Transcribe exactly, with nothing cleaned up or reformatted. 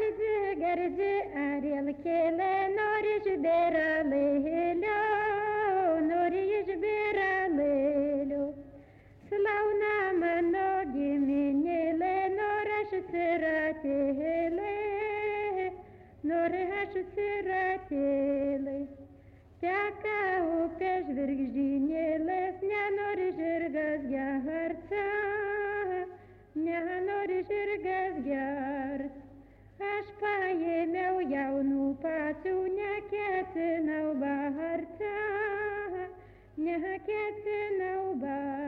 Garzi Ariel Kele Nori Jbera Lelo Nori Jbera Lelo Slauna Mano Giminele Nora Shtsiratele Nora Shtsiratele Taka Upeš Virgžinele Nya Nori Žirgas Gerca Nya Nori Žirgas Gerca Aš paėmiau jaunų patų, neketinau barca, neketinau barca.